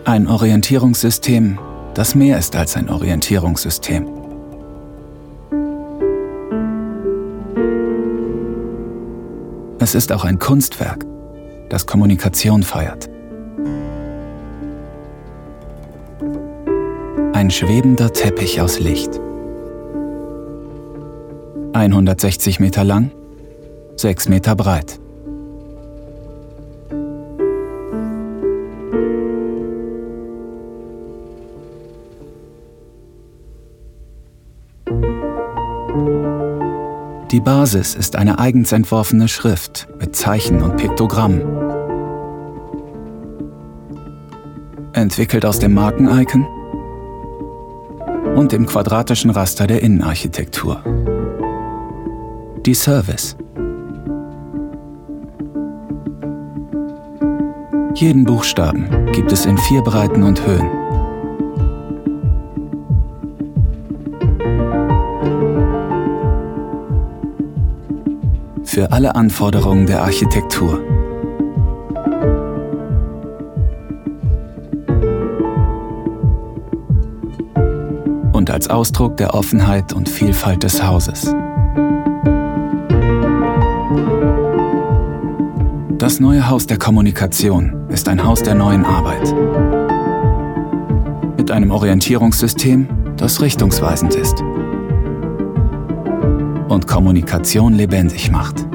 Ein Orientierungssystem, das mehr ist als ein Orientierungssystem. Es ist auch ein Kunstwerk, das Kommunikation feiert. Ein schwebender Teppich aus Licht. 160 Meter lang, 6 Meter breit. Die Basis ist eine eigens entworfene Schrift mit Zeichen und Piktogrammen. Entwickelt aus dem Marken-Icon und dem quadratischen Raster der Innenarchitektur. Die Service. Jeden Buchstaben gibt es in 4 Breiten und Höhen. Für alle Anforderungen der Architektur. Und als Ausdruck der Offenheit und Vielfalt des Hauses. Das neue Haus der Kommunikation ist ein Haus der neuen Arbeit. Mit einem Orientierungssystem, das richtungsweisend ist und Kommunikation lebendig macht.